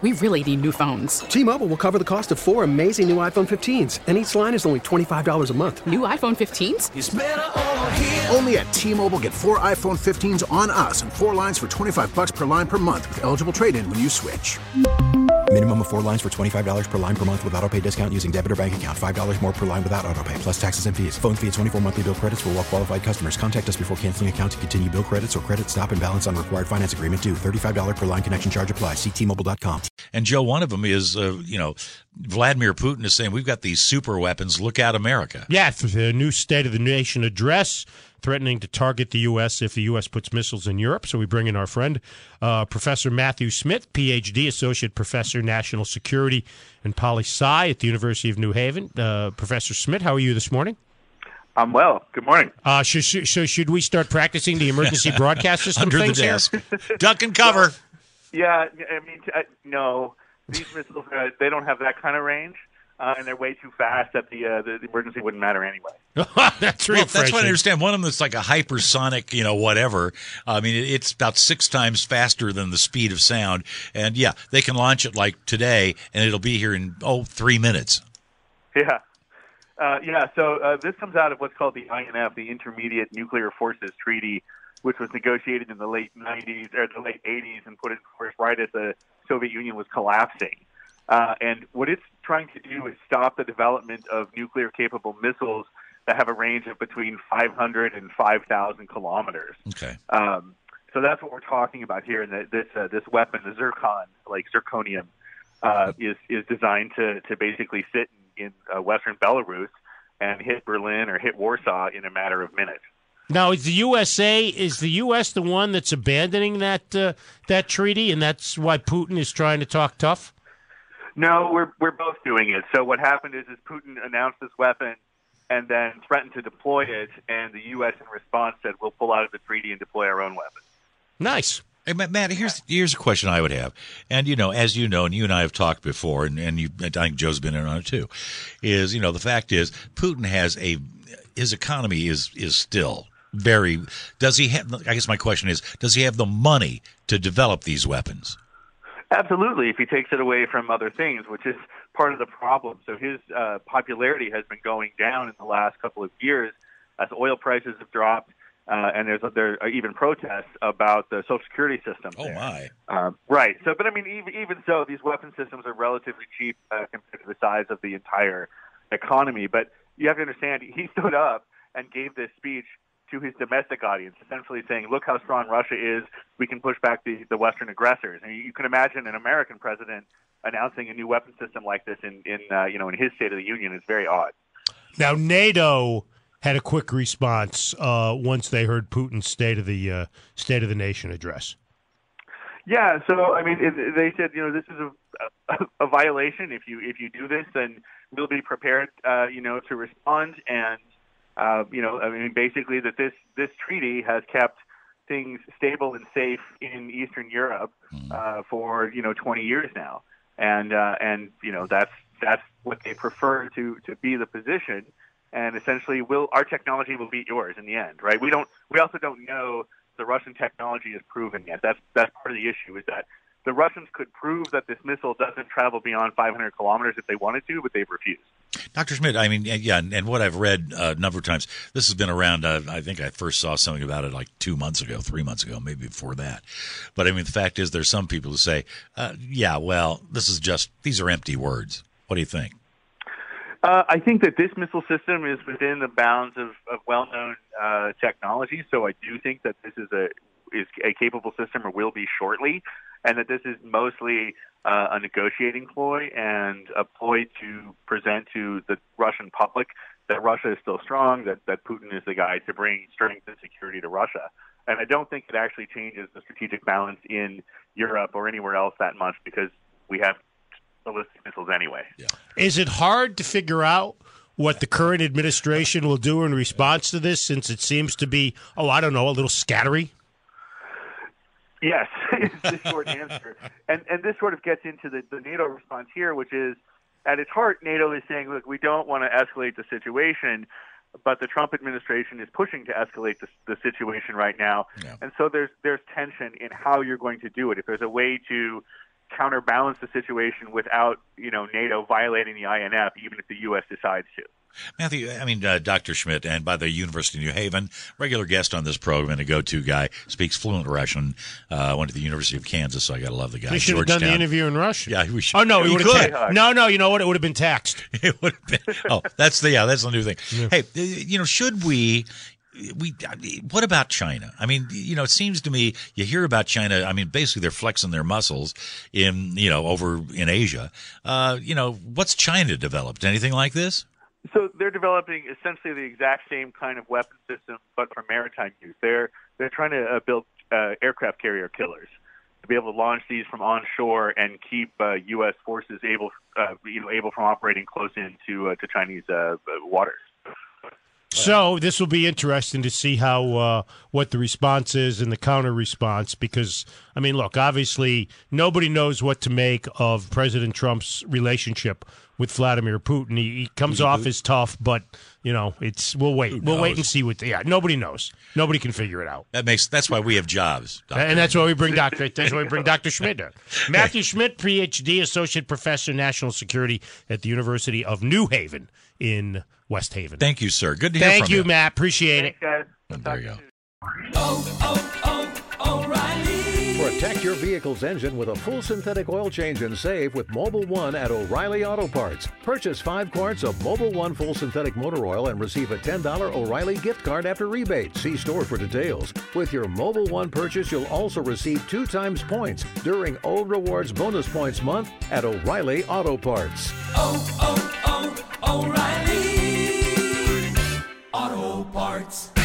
We really need new phones. T-Mobile will cover the cost of 4 amazing new iPhone 15s, and each line is only $25 a month. New iPhone 15s? It's better over here. Only at T-Mobile, get 4 iPhone 15s on us and 4 lines for $25 per line per month with eligible trade-in when you switch. Minimum of 4 lines for $25 per line per month with autopay discount using debit or bank account. $5 more per line without autopay, plus taxes and fees. Phone fee at 24 monthly bill credits for well-qualified customers. Contact us before canceling account to continue bill credits or credit stop and balance on required finance agreement due. $35 per line connection charge applies. See T-Mobile.com. And, Joe, one of them is, Vladimir Putin is saying, we've got these super weapons. Look out, America. Yeah, the new State of the Nation address threatening to target the U.S. if the U.S. puts missiles in Europe. So we bring in our friend, Professor Matthew Smith, Ph.D., Associate Professor, National Security and Poli-Sci at the University of New Haven. Professor Smith, how are you this morning? I'm well. Good morning. Should we start practicing the emergency broadcast system Under things the desk. here? Duck and cover. Yeah, I mean, no. These missiles, they don't have that kind of range, and they're way too fast that the emergency wouldn't matter anyway. That's Well, refreshing. that's what I understand. One of them that's like a hypersonic, whatever. I mean, it's about 6 times faster than the speed of sound. And, yeah, they can launch it like today, and it'll be here in, 3 minutes. Yeah. So this comes out of what's called the INF, the Intermediate Nuclear Forces Treaty, which was negotiated in the late 90s or the late 80s and put in force right as the Soviet Union was collapsing. And what it's trying to do is stop the development of nuclear-capable missiles that have a range of between 500 and 5,000 kilometers. Okay. So that's what we're talking about here. And this weapon, the Zircon, like zirconium, is designed to basically sit in western Belarus and hit Berlin or hit Warsaw in a matter of minutes. Now, is the U.S. the one that's abandoning that treaty, and that's why Putin is trying to talk tough? No, we're both doing it. So what happened is Putin announced this weapon and then threatened to deploy it, and the U.S. in response said, we'll pull out of the treaty and deploy our own weapons. Nice. Hey, Matt, here's a question I would have. And, as you know, and you and I have talked before, and I think Joe's been in on it too, is, the fact is Putin has his economy is still very, does he have, I guess my question is, does he have the money to develop these weapons? Absolutely, if he takes it away from other things, which is part of the problem. So his popularity has been going down in the last couple of years as oil prices have dropped, and there are even protests about the Social Security system. Oh, my. Right. So, but I mean, even so, these weapon systems are relatively cheap compared to the size of the entire economy. But you have to understand, he stood up and gave this speech to his domestic audience, essentially saying, look how strong Russia is. We can push back the Western aggressors. And you can imagine an American president announcing a new weapon system like this in his State of the Union is very odd. Now, NATO had a quick response once they heard Putin's State of the Nation address. Yeah, so I mean, they said, this is a violation. If you do this, then we'll be prepared, to respond. And basically that this treaty has kept things stable and safe in Eastern Europe for 20 years now, and that's what they prefer to be the position. And essentially, our technology will beat yours in the end, right? We also don't know the Russian technology is proven yet. That's part of the issue, is that the Russians could prove that this missile doesn't travel beyond 500 kilometers if they wanted to, but they've refused. Dr. Schmidt, I mean, yeah, and what I've read a number of times, this has been around, I think I first saw something about it like 2 months ago, 3 months ago, maybe before that. But I mean, the fact is there's some people who say, these are empty words. What do you think? I think that this missile system is within the bounds of well-known technology, so I do think that this is a capable system, or will be shortly, and that this is mostly a negotiating ploy and a ploy to present to the Russian public that Russia is still strong, that Putin is the guy to bring strength and security to Russia. And I don't think it actually changes the strategic balance in Europe or anywhere else that much, because we have ballistic missiles anyway. Yeah. Is it hard to figure out what the current administration will do in response to this, since it seems to be, a little scattery? Yes, is the short answer. And this sort of gets into the NATO response here, which is, at its heart, NATO is saying, look, we don't want to escalate the situation, but the Trump administration is pushing to escalate the situation right now. Yeah. And so there's tension in how you're going to do it. If there's a way to counterbalance the situation without, NATO violating the INF, even if the U.S. decides to. Matthew, Dr. Schmidt, and by the University of New Haven, regular guest on this program and a go-to guy, speaks fluent Russian, went to the University of Kansas, so I got to love the guy. We should have done the interview in Russian. Yeah, we should. Oh, no, we would have No, you know what? It would have been taxed. It would have been. Oh, that's the new thing. Yeah. Hey, should we what about China? It seems to me you hear about China. Basically they're flexing their muscles over in Asia. What's China developed? Anything like this? So they're developing essentially the exact same kind of weapon system, but for maritime use. They're trying to build aircraft carrier killers to be able to launch these from onshore and keep U.S. forces able from operating close into to Chinese waters. So this will be interesting to see how what the response is and the counter response, because look, obviously nobody knows what to make of President Trump's relationship with Vladimir Putin. He comes off as tough, but we'll wait and see what. Nobody knows. Nobody can figure it out. That's why we have jobs, Doctor. And that's why we bring Dr. Schmidt in. Matthew Schmidt, PhD, Associate Professor, National Security at the University of New Haven in West Haven. Thank you, sir. Good to hear from you. Thank you, Matt. Appreciate it. Guys. There you go. O'Reilly. Protect your vehicle's engine with a full synthetic oil change and save with Mobil 1 at O'Reilly Auto Parts. Purchase 5 quarts of Mobil 1 full synthetic motor oil and receive a $10 O'Reilly gift card after rebate. See store for details. With your Mobil 1 purchase, you'll also receive 2 times points during O Rewards Bonus Points Month at O'Reilly Auto Parts. O'Reilly Auto Parts.